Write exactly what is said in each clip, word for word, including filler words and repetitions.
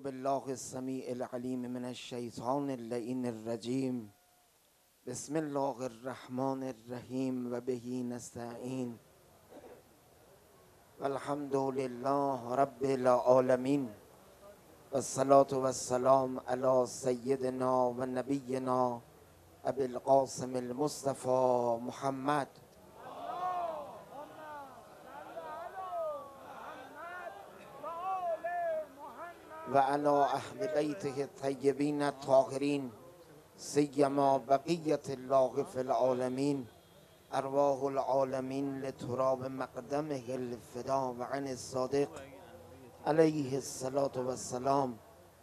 بالله السمیع العلیم من الشیطان اللعین الرجیم. بسم الله الرحمن الرحیم و بهی نستعین والحمد لله رب العالمین و الصلاة و السلام علی سیدنا و نبینا ابی القاسم المصطفى محمد و علی اهل بیته الطیبین الطاهرین سیما بقیت الله فی العالمین. ارواح العالمین لتراب مقدمه الفدا و عن الصادق علیه الصلاة و السلام.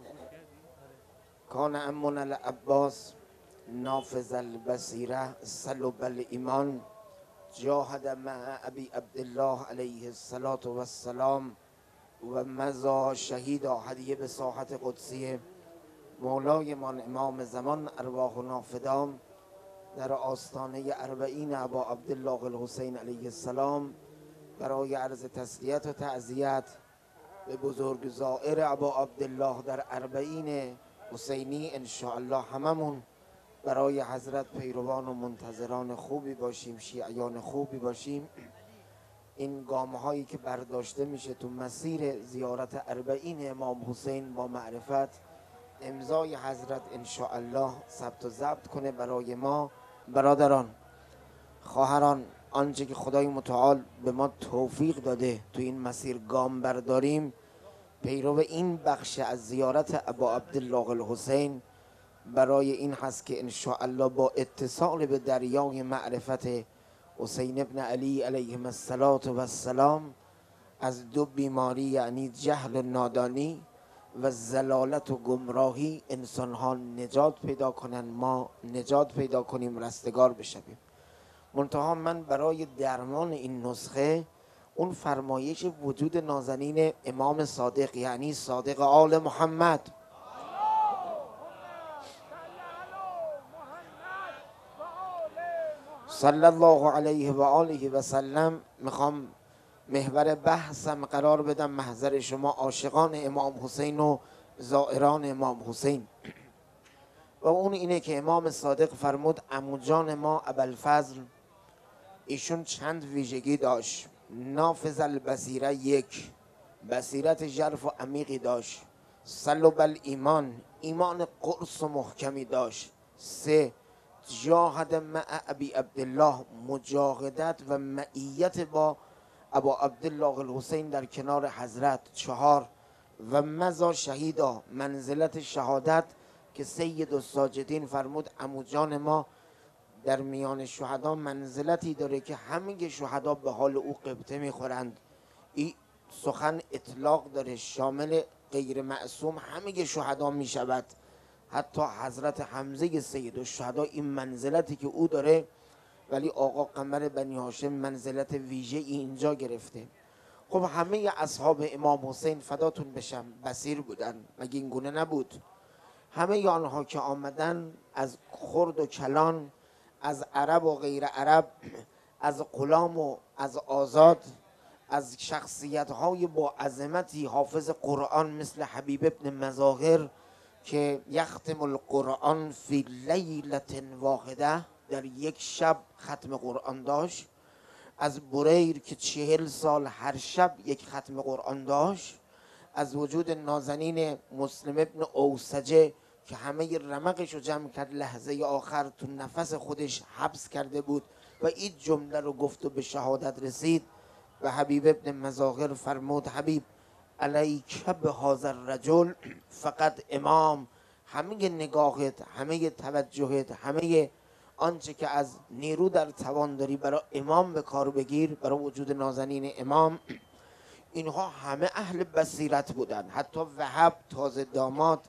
کان امنا العباس نافذ البصیره سلب الایمان جاهد مع ابی عبدالله علیه الصلاة و السلام و مضی شهیدا هدیه به ساحت قدسی مولای من امام زمان ارواحنا فدام در آستانه اربعین ابا عبدالله الحسین علیه السلام برای عرض تسلیت و تعزیت به بزرگ زائر ابا عبدالله در اربعین حسینی انشاءالله هممون برای حضرت پیروان و منتظران خوبی باشیم، شیعیان خوبی باشیم. این گام هایی که برداشته میشه تو مسیر زیارت اربعین امام حسین با معرفت امضای حضرت انشاءالله ثبت و ضبط کنه برای ما. برادران، خواهران، آنچه که خدای متعال به ما توفیق داده تو این مسیر گام برداریم پیرو این بخش از زیارت ابا عبدالله الحسین برای این هست که انشاءالله با اتصال به دریای معرفت حسین ابن علی علیهم السلام از دو بیماری یعنی جهل و نادانی و زلالت و گمراهی انسان ها نجات پیدا کنن، ما نجات پیدا کنیم، رستگار بشویم. منتها من برای درمان این نسخه اون فرمایش وجود نازنین امام صادق یعنی صادق آل محمد صلی الله علیه و آله و سلم میخوام محور بحثم قرار بدم، محضر شما عاشقان امام حسین و زائران امام حسین. و اون اینه که امام صادق فرمود عموجان ما ابوالفضل ایشون چند ویژگی داشت. نافذ البصیره، یک، بصیرت ژرف و عمیقی داشت. سلب الایمان، ایمان قرص و محکمی داشت. سه، جاهد مع ابی عبدالله، مجاهدت و معیت با ابا عبدالله الحسین در کنار حضرت. چهار، و مضی شهیدا، منزلت شهادت که سید الساجدین فرمود عموجان ما در میان شهدا منزلتی داره که همه شهدا به حال او قبطه میخورند. این سخن اطلاق داره، شامل غیر معصوم همه شهدا میشود، حتی حضرت حمزه سید الشهدا این منزلتی که او داره، ولی آقا قمر بنی هاشم منزلت ویژه اینجا گرفته. خب همه اصحاب امام حسین فداتون بشم بصیر بودن، مگه این گونه نبود؟ همه آنها که آمدن از خرد و کلان، از عرب و غیر عرب، از غلام و از آزاد، از شخصیت های با عظمتی حافظ قرآن مثل حبیب ابن مظاهر که یختم القرآن فی لیلة واحده، در یک شب ختم قرآن داشت. از بریر که چهل سال هر شب یک ختم قرآن داشت. از وجود نازنین مسلم ابن اوسجه که همه رمقش رو جمع کرد، لحظه آخر تو نفس خودش حبس کرده بود و این جمله رو گفت و به شهادت رسید. و حبیب ابن مظاهر فرمود حبیب علیک بهذا الرجل فقط امام، همه نگاهت، همه توجهت، همه آنچه که از نیرو در توان داری برای امام به کار بگیر، برای وجود نازنین امام. اینها همه اهل بصیرت بودن. حتی وهب تازه داماد،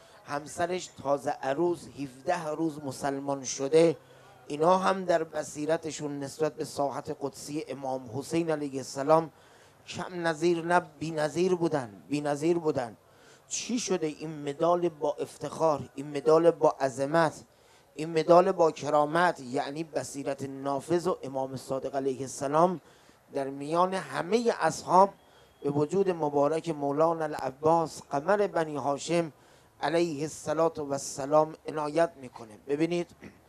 همسرش تازه عروس، هفده روز مسلمان شده، اینا هم در بصیرتشون نسبت به ساحت قدسی امام حسین علیه السلام کم نظیر نه بی نظیر بودن، بی نظیر بودن. چی شده این مدال با افتخار، این مدال با عظمت، این مدال با کرامت، یعنی بصیرت نافذ و امام صادق علیه السلام در میان همه اصحاب به وجود مبارک مولانا العباس قمر بنی هاشم علیه السلام عنایت میکنه. ببینید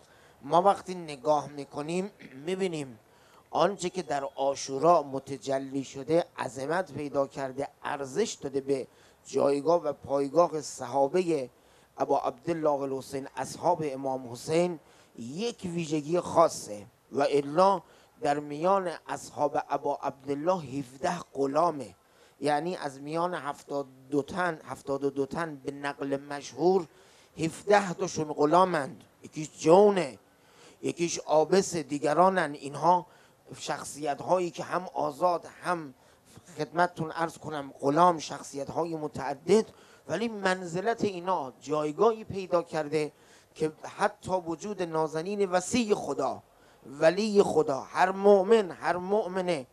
ما وقتی نگاه میکنیم میبینیم آنچه که در عاشورا متجلی شده عظمت پیدا کرده، ارزش داده به جایگاه و پایگاه صحابه ابا عبدالله الحسین اصحاب امام حسین، یک ویژگی خاصه و الا در میان اصحاب ابا عبدالله هفده غلامه. یعنی از میان هفتاد و دو تن هفتاد و دو تن به نقل مشهور هفده تاشون غلامند، یکیش جونه، یکیش آبس، دیگرانن. اینها شخصیت هایی که هم آزاد هم خدمتتون عرض کنم غلام، شخصیت های متعدد، ولی منزلت اینا جایگاهی پیدا کرده که حتی وجود نازنین وسیع خدا، ولی خدا، هر مؤمن هر مؤمنه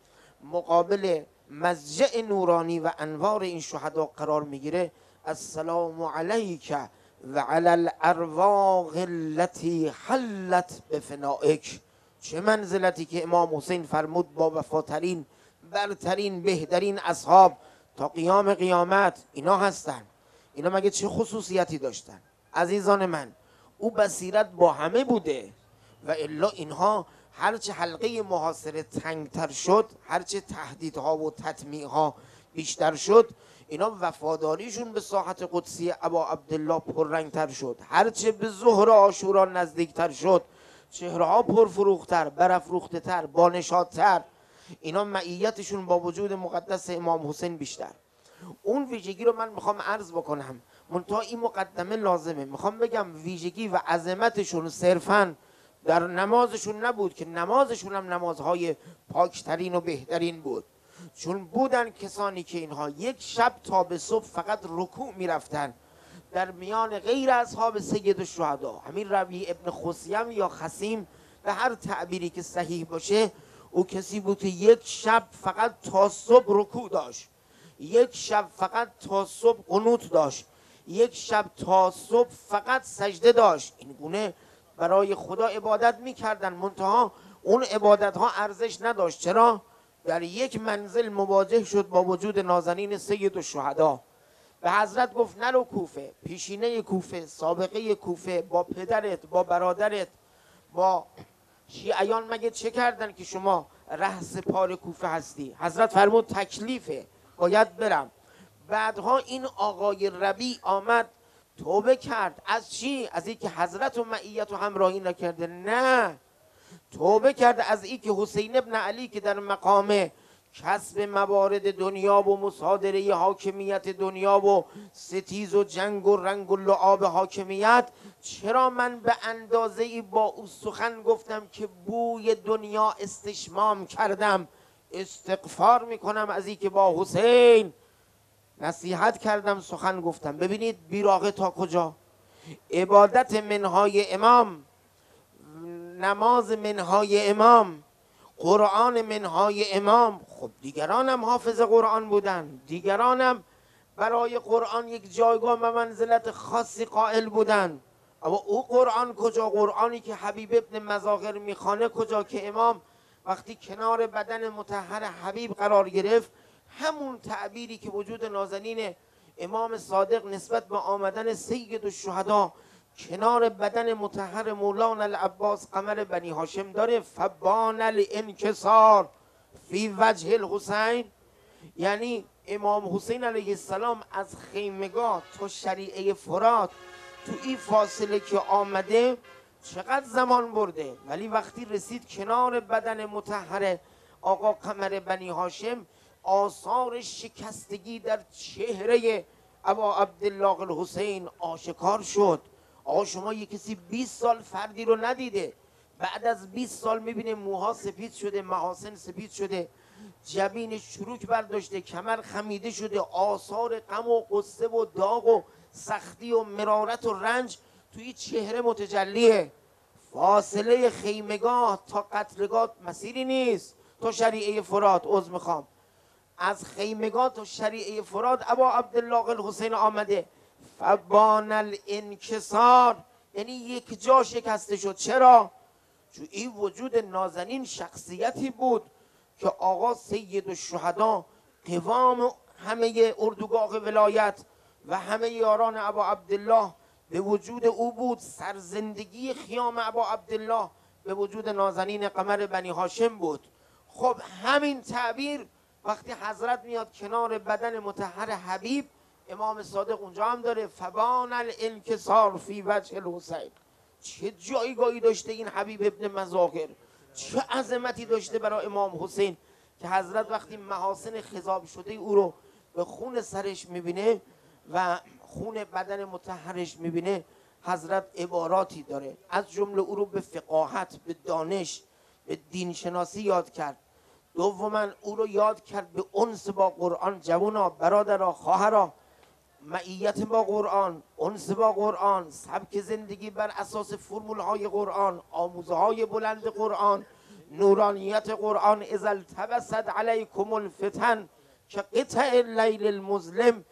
مقابل مضجع نورانی و انوار این شهدا قرار میگیره. السلام علیک و علی الارواح التي حلت بفنائک. چه منزلتی که امام حسین فرمود با وفاترین، برترین، بهترین اصحاب تا قیام قیامت اینا هستن. اینا مگه چه خصوصیتی داشتن؟ عزیزان من، او بصیرت با همه بوده و الا اینها هرچه حلقه محاصره تنگتر شد، هرچه تهدیدها و تطمیعها بیشتر شد، اینا وفاداریشون به ساحت قدسی ابا عبدالله پررنگتر شد. هرچه به ظهر عاشورا نزدیکتر شد، چهره ها پرفروختر، برافروخته تر، بانشادتر، اینا معیتشون با وجود مقدس امام حسین بیشتر. اون ویژگی رو من میخوام عرض بکنم، منتها این مقدمه لازمه. میخوام بگم ویژگی و عظمتشون صرفاً در نمازشون نبود که نمازشون هم نمازهای پاکترین و بهترین بود، چون بودن کسانی که اینها یک شب تا به صبح فقط رکوع میرفتن. در میان غیر اصحاب سید الشهدا، همین ربیع ابن خثیم یا خصیم به هر تعبیری که صحیح باشه، او کسی بود که یک شب فقط تا صبح رکوع داشت، یک شب فقط تا صبح قنوت داشت، یک شب تا صبح فقط سجده داشت. این گونه برای خدا عبادت میکردن، منتها اون عبادت ها ارزش نداشت. چرا؟ در یک منزل مواجه شد با وجود نازنین سید الشهدا. به حضرت گفت نرو کوفه، پیشینه کوفه، سابقه کوفه، با پدرت، با برادرت، با شیعیان مگه چه کردن که شما رأس پار کوفه هستی؟ حضرت فرمود تکلیفه، باید برم. بعدها این آقای ربیع آمد توبه کرد. از چی؟ از این که حضرت و معیت و همراهی نکرده؟ نه، توبه کرد از این که حسین ابن علی که در مقام کسب موارد دنیا و مصادره حاکمیت دنیا و ستیز و جنگ و رنگ و لعاب حاکمیت، چرا من به اندازه ای با او سخن گفتم که بوی دنیا استشمام کردم؟ استغفار میکنم از این که با حسین نصیحت کردم، سخن گفتم. ببینید بیراقه تا کجا. عبادت منهای امام، نماز منهای امام، قرآن منهای امام. خب دیگرانم حافظ قرآن بودن، دیگرانم برای قرآن یک جایگاه و منزلت خاصی قائل بودن، اما او قرآن کجا؟ قرآنی که حبیب ابن مظاهر میخوانه کجا؟ که امام وقتی کنار بدن مطهر حبیب قرار گرفت، همون تعبیری که وجود نازنین امام صادق نسبت به آمدن سید الشهدا کنار بدن مطهر مولانا العباس قمر بنی هاشم داره، فبان الانکسار فی وجه الحسین. یعنی امام حسین علیه السلام از خیمگاه تا شریعه فرات تو این فاصله که آمده چقدر زمان برده، ولی وقتی رسید کنار بدن مطهر آقا قمر بنی هاشم، آثار شکستگی در چهره ابا عبدالله الحسین آشکار شد. آقا شما یک کسی بیست سال فردی رو ندیده، بعد از بیست سال میبینه موها سفید شده، محاسن سفید شده، جبینش چروک برداشته، کمر خمیده شده، آثار غم و غصه و داغ و سختی و مرارت و رنج توی چهره متجلیه. فاصله خیمگاه تا قتلگاه مسیری نیست، تا شریعه فرات. عذر میخوام، از خیمگاه تا شریعه فرات ابا عبدالله الحسین آمده. فبان الانکسار یعنی یک جا شکسته شد. چرا؟ چون این وجود نازنین شخصیتی بود که آقا سید الشهدا قوام همه اردوگاه ولایت و همه یاران ابا عبدالله به وجود او بود. سرزندگی خیام ابا عبدالله به وجود نازنین قمر بنی هاشم بود. خب همین تعبیر وقتی حضرت میاد کنار بدن مطهر حبیب، امام صادق اونجا هم داره فبان الانکسار فی وجه الحسین. چه جایگاهی داشته این حبیب ابن مظاهر، چه عظمتی داشته برای امام حسین که حضرت وقتی محاسن خضاب شده او رو به خون سرش میبینه و خون بدن مطهرش میبینه، حضرت عباراتی داره، از جمله او رو به فقاهت، به دانش، به دینشناسی یاد کرد. دوما او رو یاد کرد به انس با قرآن. جوانا، برادرها، خواهرها، معیت با قرآن، انس با قرآن، سبک زندگی بر اساس فرمول های قرآن، آموزه های بلند قرآن، نورانیت قرآن. اذا التبست علیکم الفتن که قطع اللیل المظلم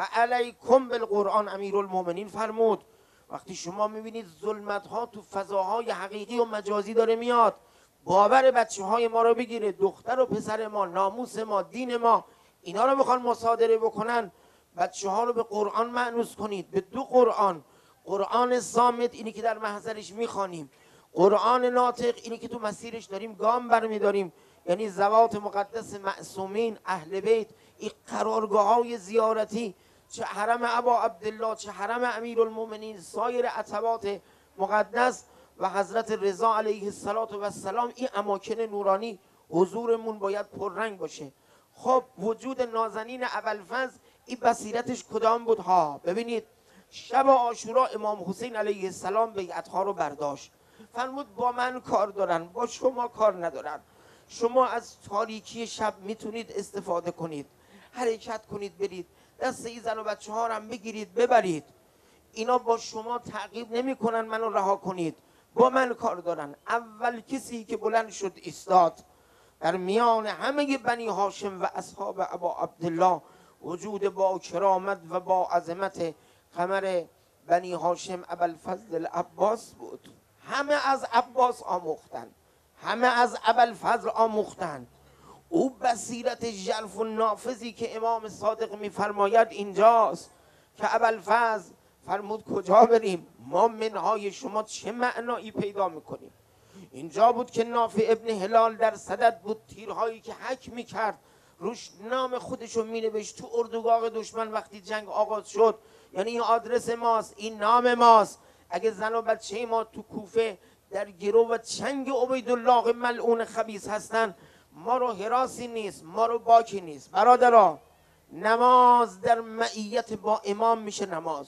فعلیکم بالقرآن. امیرالمومنین فرمود وقتی شما میبینید ظلمت ها تو فضاهای حقیقی و مجازی داره میاد، باور بچه های ما رو بگیره، دختر و پسر ما، ناموس ما، دین ما، اینا رو میخوان مصادره بکنن، بچه ها رو به قرآن مأنوس کنید، به دو قرآن. قرآن صامت، اینی که در محضرش میخوانیم، قرآن ناطق، اینی که تو مسیرش داریم گام برمیداریم، یعنی زوات مقدس معصومین، اهل بیت، این قرارگاه های زیارتی، چه حرم ابا عبدالله، چه حرم امیرالمومنین، سایر عتبات مقدس و حضرت رضا علیه السلام، این اماکن نورانی حضورمون باید پررنگ باشه. خب وجود نازنین ابوالفضل این بصیرتش کدام بود ها؟ ببینید شب عاشورا امام حسین علیه السلام بیعتها رو برداشت، فرمود با من کار دارن، با شما کار ندارن. شما از تاریکی شب میتونید استفاده کنید، حرکت کنید، برید دست این زن و بچه ها هم بگیرید ببرید، اینا با شما تعقیب نمی کنن، منو رها کنید، با من کار دارن. اول کسی که بلند شد ایستاد در میان همه بنی هاشم و اصحاب ابا عبدالله، وجود با کرامت و با عظمت قمر بنی هاشم ابوالفضل العباس بود. همه از عباس آموختن، همه از ابوالفضل آموختن. او بصیرت ژرف و نافذی که امام صادق میفرماید اینجاست که ابوالفضل فرمود کجا بریم؟ ما منهای شما چه معنایی پیدا میکنیم؟ اینجا بود که نافع ابن هلال در صدد بود، تیرهایی که حک میکرد روش نام خودشو مینوشت تو اردوگاه دشمن. وقتی جنگ آغاز شد، یعنی این آدرس ماست، این نام ماست، اگه زن و بچه ما تو کوفه در گرو و چنگ عبیدالله ملعون خبیث هستن، ما رو حراسی نیست، ما رو باکی نیست. برادرها، نماز در معیت با امام میشه نماز،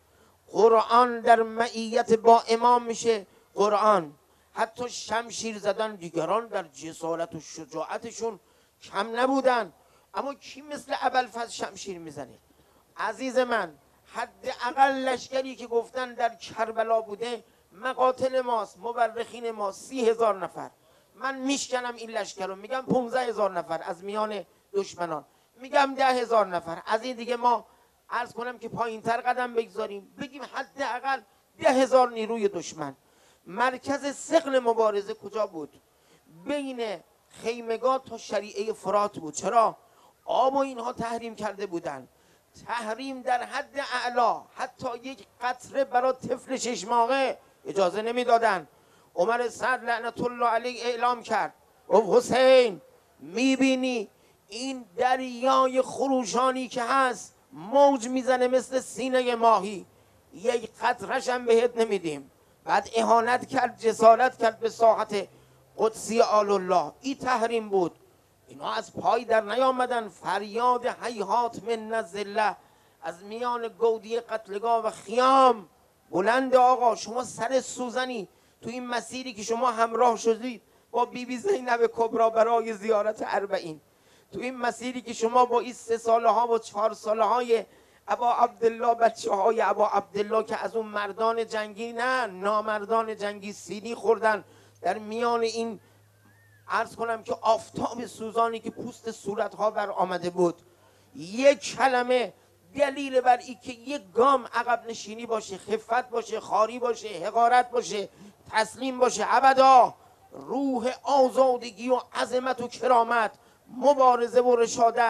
قرآن در معیت با امام میشه قرآن. حتی شمشیر زدن دیگران در جسارت و شجاعتشون کم نبودن، اما کی مثل ابوالفضل شمشیر میزنه؟ عزیز من، حداقل لشکری که گفتن در کربلا بوده مقاتل ماست، مورخین ما سی هزار نفر. من میشکنم این لشکر رو، میگم پونزده هزار نفر از میان دشمنان، میگم ده هزار نفر. از این دیگه ما عرض کنم که پایین تر قدم بگذاریم، بگیم حداقل ده هزار نیروی دشمن. مرکز ثقل مبارزه کجا بود؟ بین خیمگاه تا شریعه فرات بود. چرا؟ آب و اینها تحریم کرده بودن، تحریم در حد اعلا، حتی یک قطره برای طفل شش ماهه اجازه نمیدادن. عمر سعد لعنت الله علیه اعلام کرد، گفت حسین میبینی این دریای خروشانی که هست موج میزنه مثل سینه ماهی، یک قطرش هم بهت نمیدیم. بعد اهانت کرد، جسارت کرد به ساحت قدسی آل الله. این تحریم بود. اینا از پای در نیامدن، فریاد هیهات من الذله از میان گودی قتلگاه و خیام بلند. آقا شما سر سوزنی تو این مسیری که شما همراه شدید با بی بی زینب کبرا برای زیارت اربعین، تو این مسیری که شما با این سه ساله ها و چهار ساله های ابا عبدالله، بچه های ابا عبدالله که از اون مردان جنگی نه نامردان جنگی سینی خوردن در میان این عرض کنم که آفتاب سوزانی که پوست صورت ها بر آمده بود، یک کلمه دلیل بر این که یک گام عقب نشینی باشه، خفت باشه، خاری باشه، حقارت باشه، تسلیم باشه، ابدا. روح آزادگی و عظمت و کرامت، مبارزه و رشادت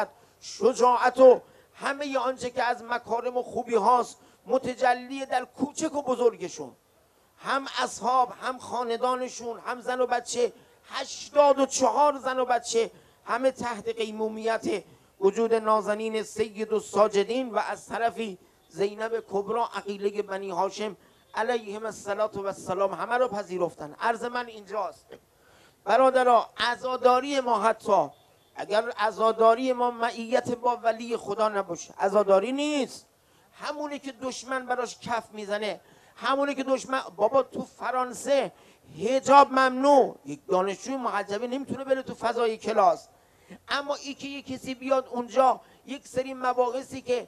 شجاعت و همه آنچه که از مکارم و خوبی هاست متجلی در کوچک و بزرگشون، هم اصحاب، هم خاندانشون، هم زن و بچه، هشتاد و چهار زن و بچه، همه تحت قیمومیت وجود نازنین سید الساجدین و از طرفی زینب کبرا عقیله بنی هاشم علیهم السلام همه رو پذیرفتن. عرض من اینجاست برادرها، عزاداری ما، حتی اگر عزاداری ما معیت با ولی خدا نباشه، عزاداری نیست. همونی که دشمن براش کف میزنه، همونی که دشمن، بابا تو فرانسه حجاب ممنوع، یک دانشجوی محجبه نمیتونه بره تو فضای کلاس، اما ای که یک کسی بیاد اونجا یک سری مباحثی که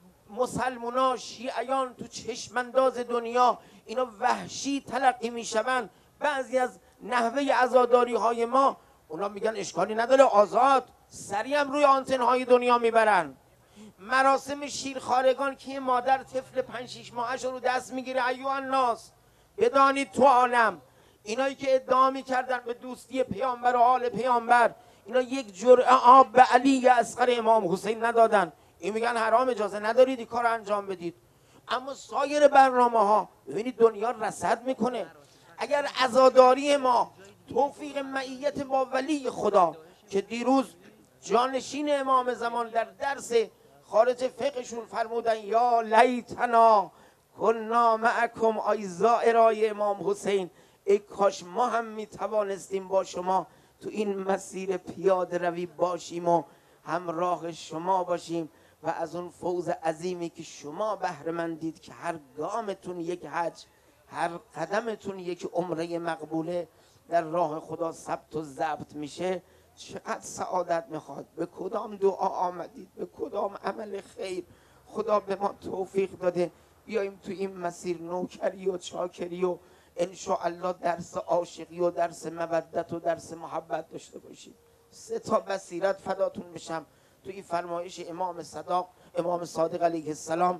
مسلمونا شیعیان تو چشمانداز دنیا اینا وحشی تلقی میشون، بعضی از نحوه عزاداری های ما اونا میگن اشکالی نداره آزاد، سریع هم روی آنتن های دنیا میبرن. مراسم شیرخوارگان که مادر طفل پنج شیش ماهش رو دست میگیره، ایوه الناس بدانید تو عالم اینایی که ادعا میکردن به دوستی پیامبر و آل پیامبر، اینا یک جرعه آب به علی اصغر امام حسین ندادن. این میگن حرام، اجازه ندارید این کار انجام بدید. اما سایر برنامه ها ببینید دنیا رصد میکنه. اگر عزاداری ما توفیق معیت با ولی خدا که دیروز جانشین امام زمان در درس خارج فقهشون فرمودن یا لیتنا کنا معکم، آی زائرای امام حسین، ای کاش ما هم میتوانستیم با شما تو این مسیر پیاده روی باشیم و همراه شما باشیم و از اون فوز عظیمی که شما بهره مندید که هر گامتون یک حج، هر قدمتون یک عمره مقبوله در راه خدا ثبت و ضبط میشه. چقدر سعادت میخواد. به کدام دعا آمدید، به کدام عمل خیر خدا به ما توفیق داده بیاییم تو این مسیر نوکری و چاکری و انشاءالله درس عاشقی و درس مودت و درس محبت داشته باشید. سه تا بصیرت فداتون بشم تو این فرمایش امام صادق امام صادق علیه السلام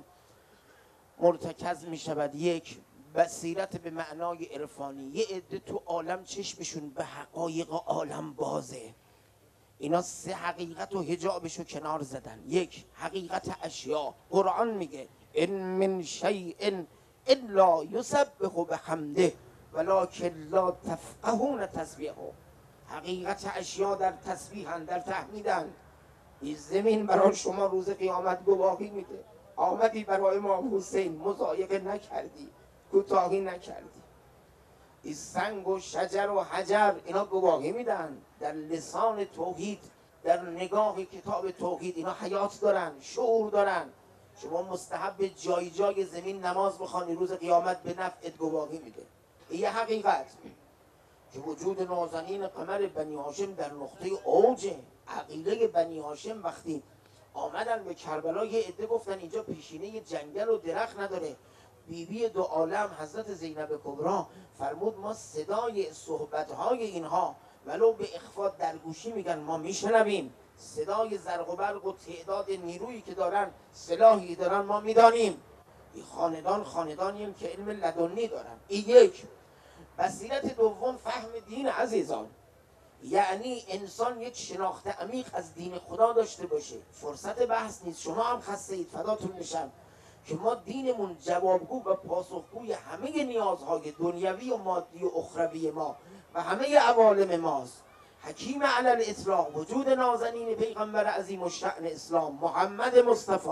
مرتکز می شود. یک، بصیرت به معنای عرفانی. یه عده تو عالم چشمشون به حقایق عالم بازه، اینا سه حقیقت و حجابشو کنار زدن. یک، حقیقت اشیا. قرآن میگه ان من شیء الا یسبح بحمده ولکن لا تفقهون تسبیحه. حقیقت اشیا در تسبیحن، در تحمیدن. این زمین برای شما روز قیامت گواهی میده. آمدی برای امام حسین مضایقه نکردی، کوتاهی نکردی. این سنگ و شجر و حجر اینا گواهی میدن در لسان توحید، در نگاه کتاب توحید اینا حیات دارن، شعور دارن. شما مستحب جای جای زمین نماز بخوانی روز قیامت به نفعت گواهی میده. این یه حقیقت که وجود نازنین قمر بنی هاشم در نقطه اوجه. عقیله بنی هاشم وقتی آمدن به کربلا یه عده گفتن اینجا پیشینه جنگل و درخت نداره. بیبی دو عالم حضرت زینب کبرا فرمود ما صدای صحبت‌های اینها ولو به اخفا در گوشی میگن ما میشنویم، صدای زرق و برق و تعداد نیرویی که دارن، سلاحی دارن ما میدانیم. این خاندان خاندانیم که علم لدنی دارن. این یک. بصیرت دوم فهم دین عزیزان، یعنی انسان یک شناخت عمیق از دین خدا داشته باشه. فرصت بحث نیست، شما هم خسته اید فداتون بشم که ما دینمون جوابگو و پاسخگوی همه نیازهای دنیوی و مادی و اخروی ما و همه عوالم ماست. حکیم علی الاطلاق وجود نازنین پیغمبر عظیم الشأن اسلام محمد مصطفی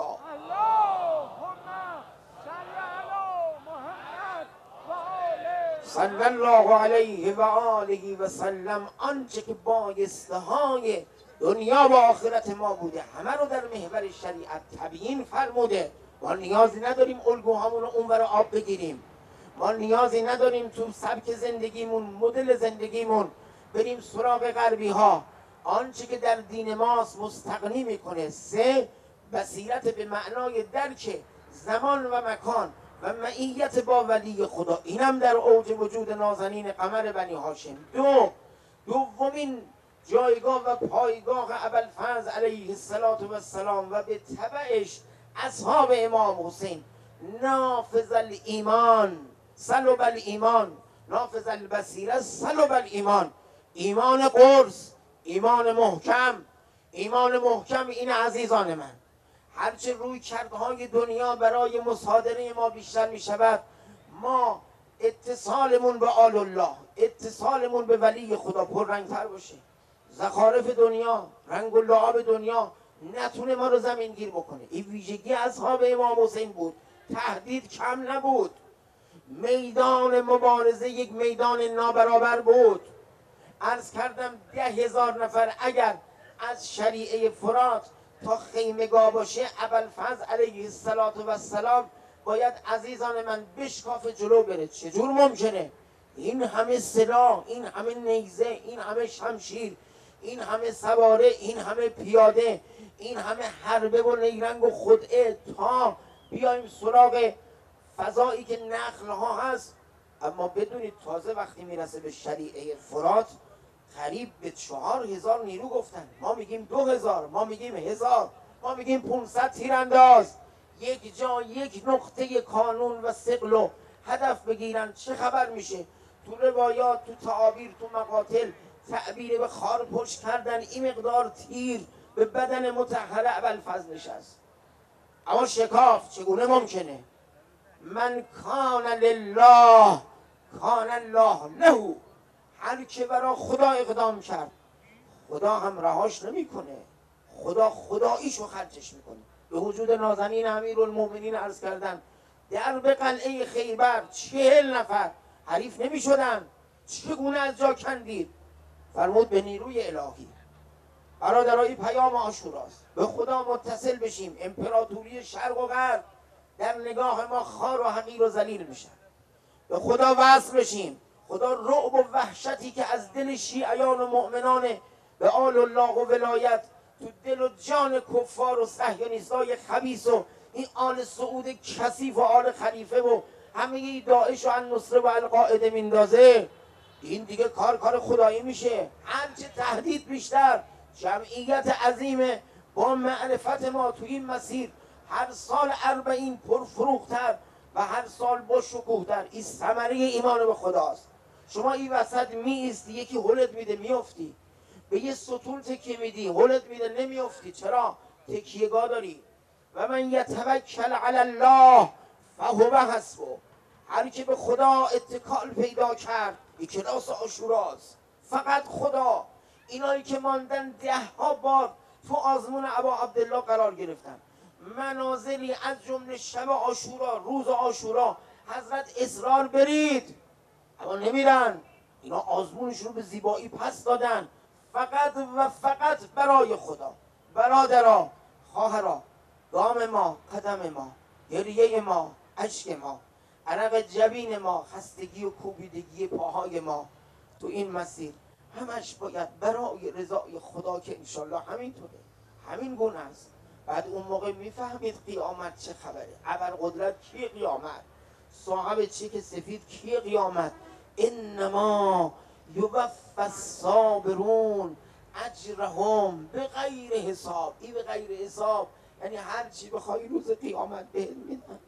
صلی الله علیه و آله و سلم آنچه که بایسته های دنیا و آخرت ما بوده همه رو در محور شریعت تبیین فرموده. ما نیازی نداریم الگوهامون رو اونور آب بگیریم، ما نیازی نداریم تو سبک زندگیمون، مدل زندگیمون بریم سراغ غربی ها. آنچه که در دین ماست مستغنی میکنه. سه، بصیرت به معنای درک زمان و مکان و معیت با ولی خدا، اینم در اوج وجود نازنین قمر بنی هاشم. دو، دومین جایگاه و پایگاه ابوالفضل علیه السلام و به تبعش اصحاب امام حسین. نافذ الایمان سلب الایمان، نافذ البصیره سلب الایمان. ایمان قرص، ایمان محکم، ایمان محکم این عزیزان من، هرچه روی کردهای دنیا برای مصادره ما بیشتر می شود، ما اتصالمون به آل الله، اتصالمون به ولی خدا پررنگتر باشه. زخارف دنیا، رنگ و لعاب دنیا نتونه ما رو زمین گیر بکنه. این ویژگی اصحاب امام حسین بود. تهدید کم نبود، میدان مبارزه یک میدان نابرابر بود. عرض کردم ده هزار نفر اگر از شریعه فرات تا خیمگاه باشه، ابوالفضل علیه السلام باید عزیزان من بشکاف جلو بره. چجور ممکنه این همه سلاح، این همه نیزه، این همه شمشیر، این همه سواره، این همه پیاده، این همه حربه و نیرنگ و خدعه تا بیایم سراغ فضایی که نخل ها هست؟ اما بدونید تازه وقتی میرسه به شریعه فرات قریب به چهار هزار نیرو گفتن. ما میگیم دو هزار، ما میگیم هزار، ما میگیم پونصد تیرانداز. یک جا یک نقطه کانون و ثقل و هدف بگیرن چه خبر میشه؟ تو روایات، تو تعابیر، تو مقاتل تعبیر به خار پشت کردن این مقدار تیر به بدن مطهر ابوالفضل نشست. اما شکاف چگونه ممکنه؟ من کان لله کان الله له. هر که برای خدا اقدام کرد خدا هم رهاش نمیکنه، خدا خداییشو خرجش میکنه. به وجود نازنین امیرالمومنین عرض کردن در به قلعه خیبر چهل نفر حریف نمیشدن، چگونه از جا کندید؟ فرمود به نیروی الهی. برادرای پیام عاشوراست، به خدا متصل بشیم. امپراتوری شرق و غرب در نگاه ما خار و حقیر و ذلیل میشن. به خدا وصل بشیم. خدا رعب و وحشتی که از دل شیعیان و مؤمنان به آل الله و ولایت تو دل و جان کفار و صهیونیستای خبیث و این آل سعود کثیف و آل خلیفه و همه داعش و النصره و القاعده میندازه، این دیگه کار کار خدایی میشه. هرچه تهدید بیشتر، جمعیت عظیم با معرفت ما تو این مسیر هر سال اربعین پرفروغتر و هر سال با شکوهتر. این ثمره ایمان به خداست. شما این وسط می ایستی، یکی هلت میده میافتی، به یه ستون تکیه میدی هلت میده نمیافتی. چرا؟ تکیهگاه داری. و من یتوکل علی الله فهو حسبه. هر که به خدا اتکال پیدا کرد، این کلاس عاشوراست، فقط خدا. اینایی که ماندن ده ها بار تو آزمون ابا عبدالله قرار گرفتن، منازلی از جمله شب عاشورا، روز عاشورا حضرت اصرار برید، اما نمیرن. اینا آزمونشون رو به زیبایی پس دادن، فقط و فقط برای خدا. برادرها، خواهرها، گام ما، قدم ما، گریه ما، اشک ما، عرق جبین ما، خستگی و کوبیدگی پاهای ما تو این مسیر همش باید برای رضای خدا که انشالله همینطوره، همین گونه است. بعد اون موقع میفهمید قیامت چه خبره. ابرقدرت کی قیامت؟ صاحب چک سفید کی قیامت؟ انما یوفی الصابرون اجرهم به غیر حساب. این به غیر حساب یعنی هر چی بخوای روز قیامت بهت میدن.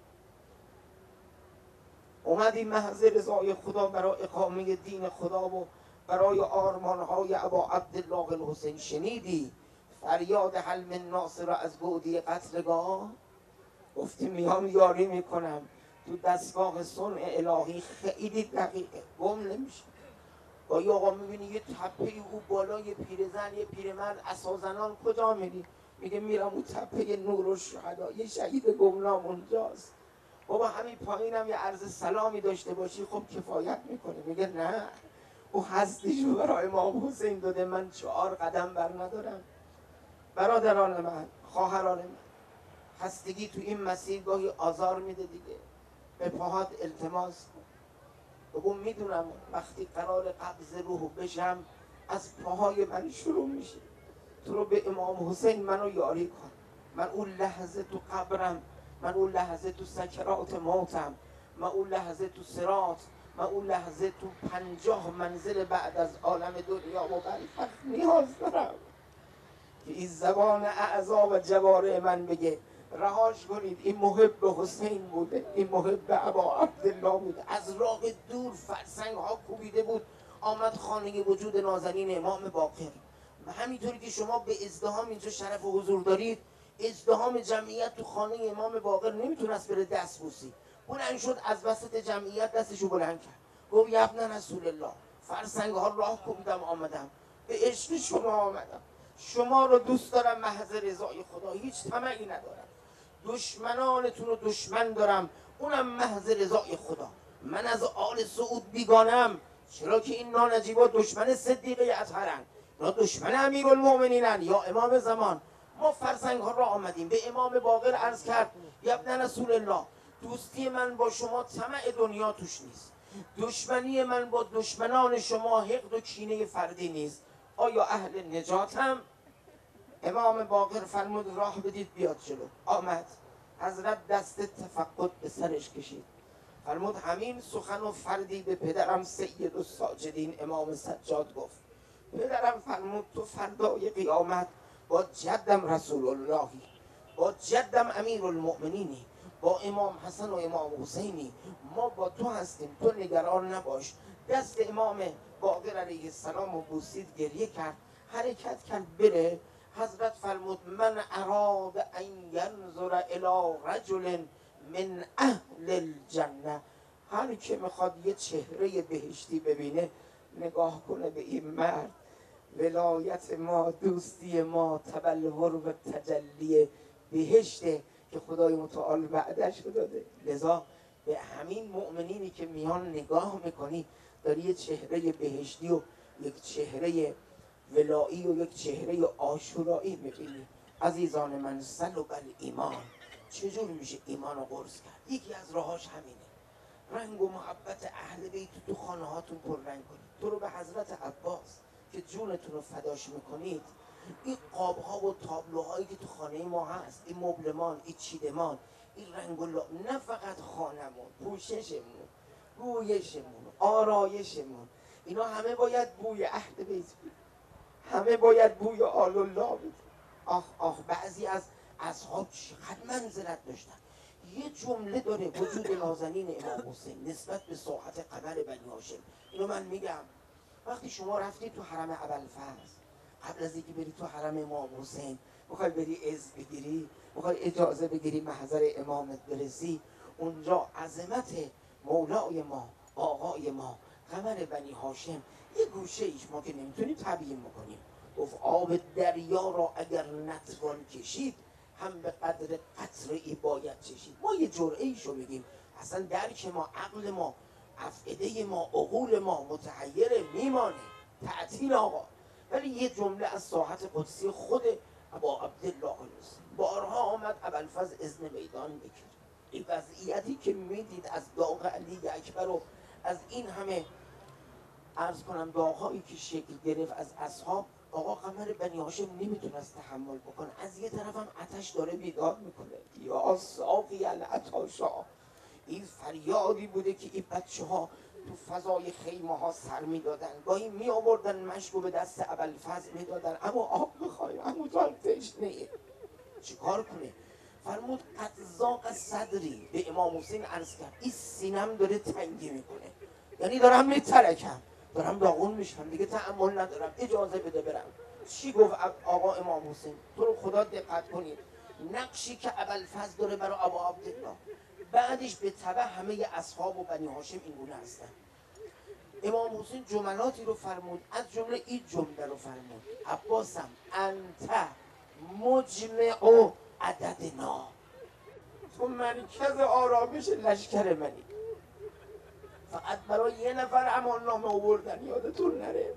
اومدی محض رضای خدا برای اقامه دین خدا و برای آرمانهای ابا عبدالله الحسین. شنیدی فریاد حل من ناصر از گودی قتلگاه؟ گفتی میام یاری میکنم. تو دستگاه صنع الهی خیلی دقیقه، گم نمیشه. با یه آقا میبینی یه تپه او بالا، یه پیرزن یه پیرمرد عصازنان، کجا میری؟ میگه میرم اون تپه نور و شهدا، یه شهید گمنام اونجاست. بابا همین پایینم یه عرض سلامی داشته باشی خب کفایت میکنه. میگه نه، او هستیشو برای امام حسین داده، من چهار قدم بر ندارم. برادران من، خواهران من، خستگی تو این مسیر گاهی آزار میده دیگه. به پاهات التماس کن، بگو میدونم وقتی قرار قبض روح بشم از پاهای من شروع میشه. تو رو به امام حسین منو یاری کن. من اون لحظه تو قبرم، من اون لحظه تو سکرات موتم، من اون لحظه تو صراط، من اون لحظه تو پنجاه منزل بعد از عالم دنیا و برزخ نیاز دارم که این زبان اعضا و جوارح من بگه رهاش کنید، این محب حسین بوده، این محب ابا عبدالله بوده. از راه دور فرسنگ ها کوبیده بود، آمد خانه وجود نازنین امام باقر. و همینطوری که شما به ازدحام اینجا شرف و حضور دارید، ازدحام جمعیت تو خانه امام باقر نمیتونست بره دست بوسی. بلند شد از وسط جمعیت دستشو بلند کرد، گفت یبن رسول الله، فرسنگ ها راه کوبیدم آمدم، به عشق شما آمدم، شما رو دوست دارم محض رضای خدا، هیچ طمعی ندارم، دشمنانتون رو دشمن دارم اونم محض رضای خدا. من از آل سعود بیگانم، چرا که این نانجیبا دشمن صدیقه اطهرن، اینا دشمن امیرالمؤمنینن یا امام زمان. ما فرسنگ ها را آمدیم. به امام باقر عرض کرد یبن رسول الله، دوستی من با شما طمع دنیا توش نیست، دشمنی من با دشمنان شما حقد و کینه فردی نیست، آیا اهل نجاتم؟ امام باقر فرمود راه بدید بیاد جلو. آمد، حضرت دست تفقد به سرش کشید، فرمود همین سخن و فردی به پدرم سید الساجدین امام سجاد گفت. پدرم فرمود تو فردای قیامت با جدم رسول اللهی، با جدم امیر المؤمنینی، با امام حسن و امام حسینی، ما با تو هستیم، تو نگران نباش. دست امام باقر علیه السلام و بوسید، گریه کرد، حرکت کرد بره. حضرت فرمود من اراد ان ینظر الی رجل من اهل الجنه، هر که میخواد یه چهره بهشتی ببینه نگاه کنه به این مرد. ولایت ما، دوستی ما، تبلور و تجلی بهشته که خدای متعال بعدش داده. لذا به همین مؤمنینی که میان نگاه میکنی داری یه چهره بهشتی و یک چهره ولایی و یک چهره عاشورایی میبینی. عزیزان من، سلب ایمان، چجور میشه ایمان رو قرص کرد؟ یکی از راهاش همینه، رنگ و محبت اهل بیت تو خانه هاتون پر رنگ کنید. تو رو به حضرت عباس که جونتون رو فداش میکنید، این قاب ها و تابلوهایی که تو خانه ما هست، این مبلمان، این چیدمان، این رنگ و لعاب، نه فقط خانمون، پوششمون، گویشمون، آرایشمون، اینا همه باید بوی اهل بیت بید، همه باید بوی آل الله بید. آخ آخ، بعضی از اصحاب چقدر منزلت داشتن. یه جمله داره وجود نازنین امام حسین نسبت به ساحت قمر بنی هاشم. اینو من میگم، وقتی شما رفتی تو حرم ابوالفضل، قبل از اینکه بری تو حرم امام حسین، میخوای بری عز بگیری، میخوای اجازه بگیری محضر امامت برسی، اونجا عظمت مولای ما، آقای ما، قمر بنی هاشم، یه گوشه ایش ما که نمیتونیم تبیین بکنیم. گفت آب دریا را اگر نتوان کشید، هم به قدر قطره ای باید چشید. ما یه جرعه ایشو بگیم، اصلا درک ما، عقل ما، افئده ما، عقول ما متحیره، میمانه تعطیل آقا. ولی یه جمله از ساحت قدسی خود ابا عبدالله حسین، بارها آمد ابوالفضل اذن میدان بگیر. این وضعیتی که میدید از داغ علی اکبر و از این همه عرض کنم داغهایی که شکل گرفت از اصحاب، آقا قمر بنی هاشم نمیتونست تحمل بکنه. از یه طرف هم آتش داره بیدار میکنه، یا ساقی العطاشا. این فریادی بوده که این بچه ها تو فضای خیمه ها سر میدادن، گاهی می آوردن مشکو به دست ابوالفضل میدادن، اما آب میخوایم، اما تو هم تشنه، چیکار کنه؟ فرمود قد ذاق صدری، به امام حسین عرض کرد این سینم داره تنگی میکنه، یعنی دارم میترکم، دارم داغون میشم، دیگه تحمل ندارم، اجازه بده برم. چی گفت آقا امام حسین؟ تو رو خدا دقت کنید، نقشی که ابوالفضل داره برای ابا عبدالله، بعدش به تبع همه اصحاب و بنی هاشم اینگونه هستن. امام حسین جملاتی رو فرمود، از جمله این جمله رو فرمود: عباسم انت مجمع عددنا، تو مرکز آرامش لشکر منی. فقط برای یه نفر امان نامه آوردن، یادتون نره.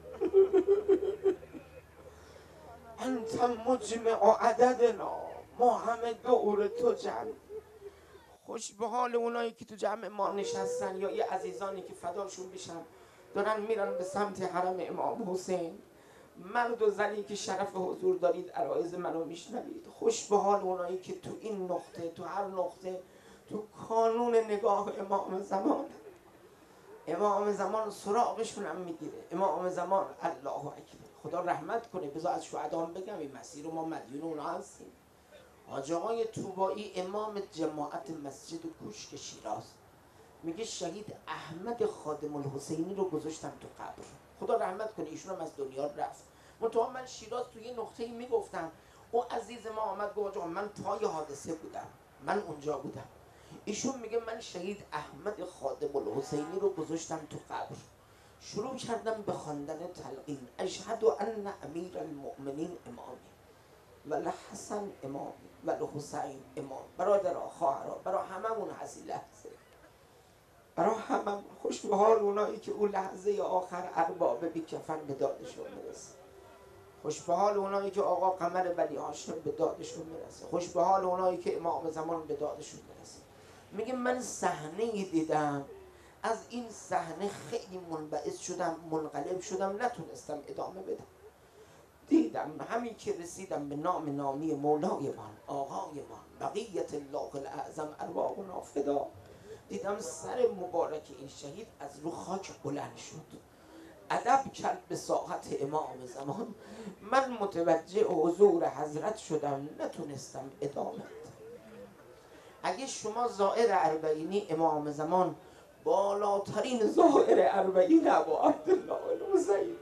انت مجمع عددنا، ما همه دور تو جمع. خوش به حال اونایی که تو جمع ما نشستن، یا یه عزیزانی که فداشون بشن دارن میرن به سمت حرم امام حسین. مرد و زنی که شرف حضور دارید عرایض منو میشنوید، خوش به حال اونایی که تو این نقطه، تو هر نقطه، تو کانون نگاه امام زمان، امام زمان سراغشون هم میگیره. امام زمان الله اکبر، خدا رحمت کنه. بذار از شهدام بگم، این مسیر رو ما مدیون اونا هستیم. حاج آقای طوبایی امام جماعت مسجد کوشک شیراز میگه شهید احمد خادم الحسینی رو گذاشتم تو قبر، خدا رحمت کنه، ایشون هم از دنیا رفت. منتها من شیراز توی یه نقطه‌ای میگفتم، اون عزیز ما آمد گفت آقا من پای حادثه بودم، من اونجا بودم. ایشون میگه من شهید احمد خادم الحسینی رو گذاشتم تو قبر، شروع کردم به خواندن تلقین اشهد ان امیر المؤمنین امامی و الحسن امامی و الحسین امام. برادرها خواهرها، برای هممون هستی لحظه، برای هممون خوش به حال اونایی که اون لحظه آخر ارباب بی کفن به دادشون میرسه. خوش به حال اونایی که آقا قمر ولی هاشم به دادشون میرسه. خوش به حال اونایی که امام زمان به دادشون میرسه. میگه من صحنه دیدم، از این صحنه خیلی منبعث شدم، منقلب شدم، نتونستم ادامه بدم. دیدم همین که رسیدم به نام نامی مولایمان آقایمان بقیت الله الاعظم ارواحنا فدا، دیدم سر مبارک این شهید از رو خاک بلند شد، ادب کرد به ساحت امام زمان. من متوجه حضور حضرت شدم، نتونستم ادامه بدم. اگه شما زائر اربعینی امام زمان، بالاترین زائر اربعین ابو عبدالله الحسین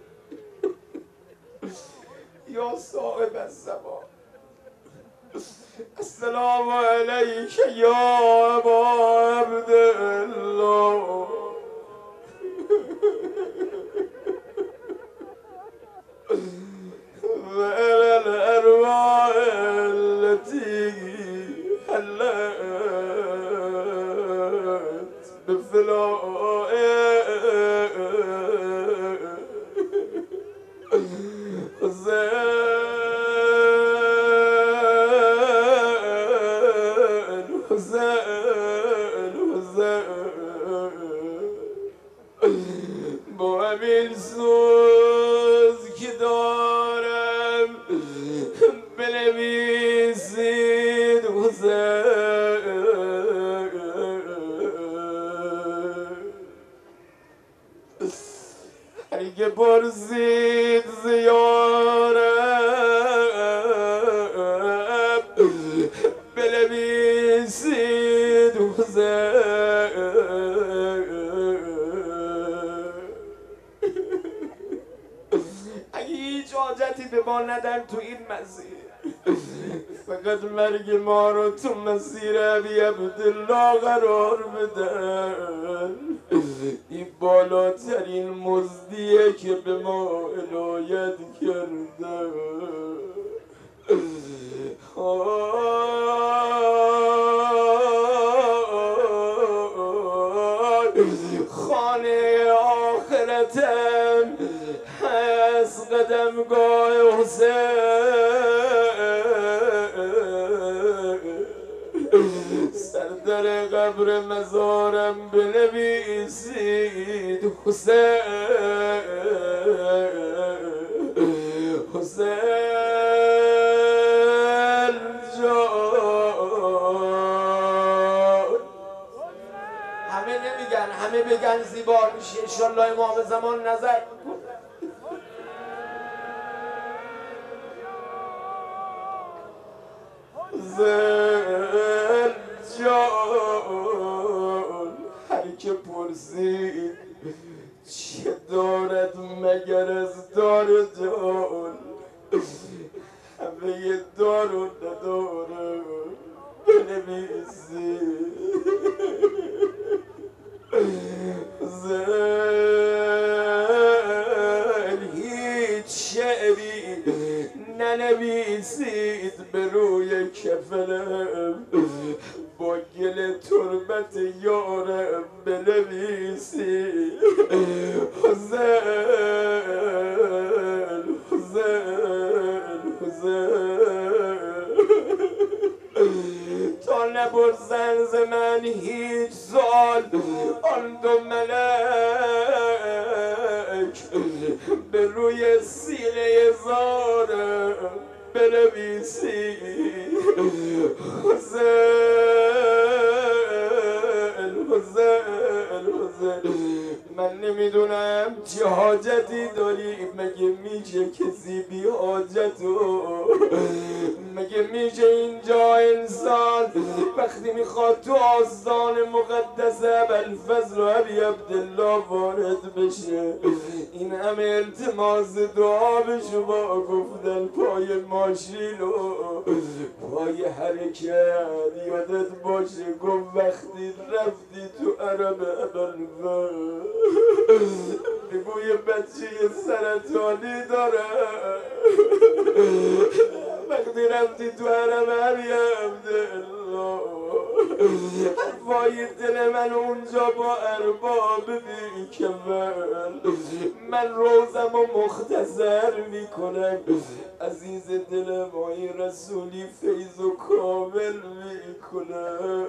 یا صاحب الزمان، السلام علیک یا ابا عبدالله و الی الارواح التي حلت بفلاء با همین سوز که دارم بنویسید حسین، هر که پرسید زیارم بنویسید حسین. حاجتی به ما ندن تو این مسیر، فقط مرگ ما رو تو مسیر ابی عبدالله قرار بدن. این بالاترین مزدیه که به ما عنایت کرده. خانه آخرتم از قدمگاه حسین، سردر قبر مزارم بنویسید حسین، حسین جان. همه نمیگن، همه بگن زیبا میشه. انشالله امام زمان نظر زن جان. هر که پرسید چه دارد مگر از دار جان، همه دار و نداره بنویسید زن. هیچ شعری ننویسید به روی کفنم، با گل تربت یارم بنویسید حسین، حسین، حسین. تا نپرسن ز من هیچ سال آن دو ملک، به روی سینه زارم بنویسی حسین، حسین، حسین. من نمیدونم چه حاجتی داری، مگه میشه کسی بی حاجتو؟ مگه میشه اینجا انسان وقتی میخواد تو آستان مقدسه ابوالفضل و ابی عبدالله وارد بشه. این همه التماس دعا به شما گفتن پای ماشین و پای حرکت یادت باشه. گفت وقتی رفتی تو عرب ابوالفضل بگوی بچه سرطانی داره، وقتی رفتی تو عرب ابی عبدالله وای دل من اونجا با ارباب بیکمل. من روزم و مختصر میکنم عزیز دل مای رسولی فیض و کامل میکنم.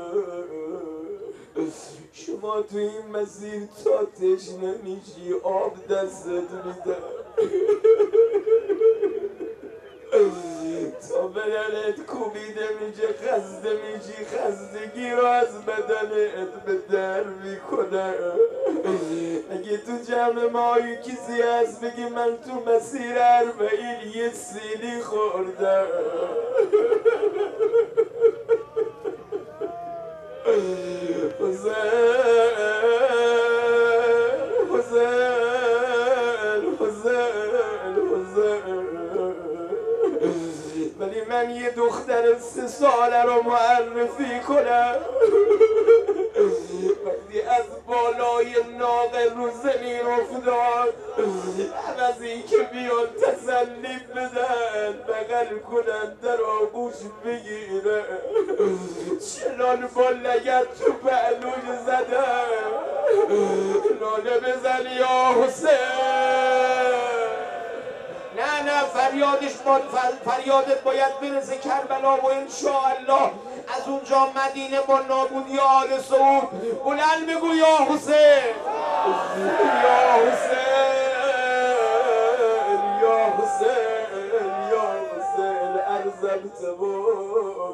شما تو این مسیر تا تشنه میشی آب دستت میده، تا بدنت کوبیده میشه خسته میشی، خستگی رو از بدنت به در میکنه. اگه تو جمع مایی کسی هست بگی من تو مسیر اربعین یه سیلی خوردم، حسین حسین حسین حسین. ولی من یه دختر سه ساله رو معرفی کنم، وقتی از بالای ناقه رو زمین افتاد عوضی که بیان تسلی بدن بغل کنن در آغوش بگیره چنان با لگت تو پهلوش زدن ناله بزن یا حسین. نه نه فریادش با فریادت باید برسه کربلا و انشاءالله از اونجا مدینه با نابودی آل سعود بلند بگو یا حسین یا حسین یا حسین یا حسین. ارزم تبا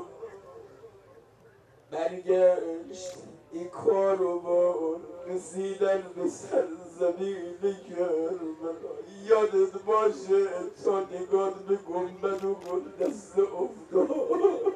برگشت این کارو با رسیدن به سرزمین کربلا. یادت باشه تا نگات به گنبد و گلدسته افتاد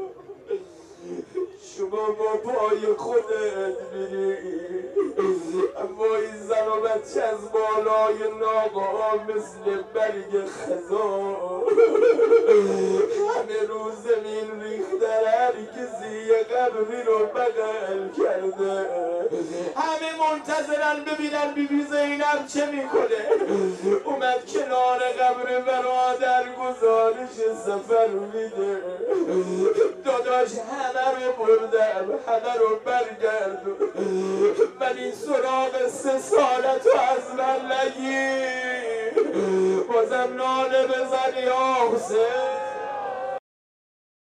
شما با پای خودت میری، اما این زن و بچه از بالای ناقا مثل برگ خزان همه رو زمین ریختن. هر کسی یه قبری رو بغل کرده، همه منتظرن ببینن بی بی زینب چه میکنه. اومد کنار قبر برادر گزارش سفر میده، داداش همه رو بردم همه رو برگردون ولی سراغ سه سالتو از من نگیر. بازم ناله بزن یا حسین.